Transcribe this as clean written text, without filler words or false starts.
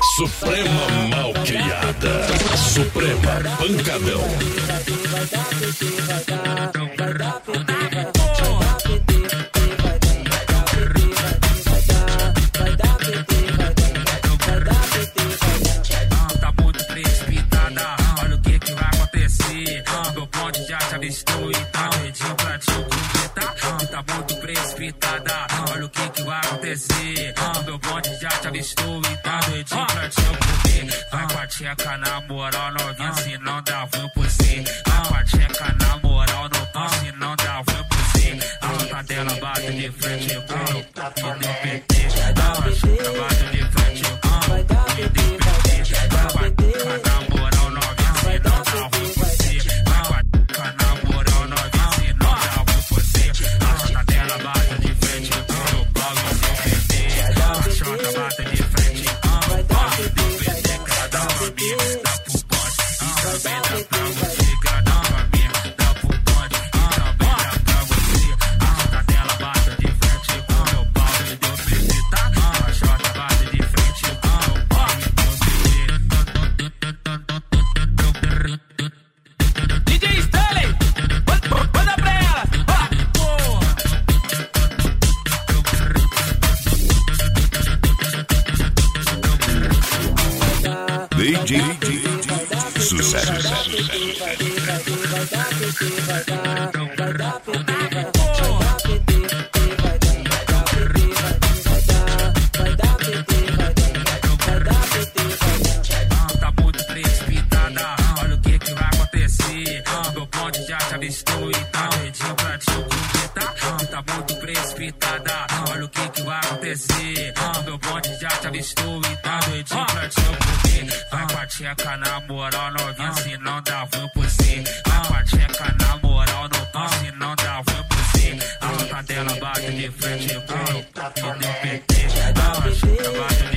Suprema Malcriada. Suprema Pancadão. Tá muito precipitada, olha o que vai acontecer. Meu bonde já te avistou e tá doidinho pra te completar. Tá muito precipitada, olha o que vai acontecer. Meu bonde já te avistou e tá doidinho pra te comer. Vai com a tcheca na moral, novinha, se não dá ruim por você. Vai com a tcheca na moral, no pau, se não dá ruim por você. A chuta dela bate de frente com o PT. A chuta bate de frente com o PT. Vai com a tcheca na moral, novinha, se não dá ruim por você. Vai com a tcheca na moral, novinha, se não dá ruim por você. A chuta dela bate de frente com o pau e o PT. A chuta bate de frente com o pau e o PT. Cada uma minha dá pro bonde. E também dá pra você. Cada uma minha dá pro bonde. E também dá pra você. A chuta dela bate de frente com o meu pau e o PT, tá? A chuta bate de frente com o meu pau e o PT. DJ Stanley, manda pra ela. DJ Sucesso. Tá muito precipitada, olha o que vai acontecer. Meu bonde já te avistou e tá doidinho pra te completar. Tá muito precipitada, olha o que vai acontecer. Meu bonde já te avistou e tá doidinho pra te comer. Vai com a tcheca na moral, novinha, se não dá ruim por você. Vai com a tcheca na moral, no pau, se não dá ruim por você. A chuta dela bate de frente com o PT. A chuta bate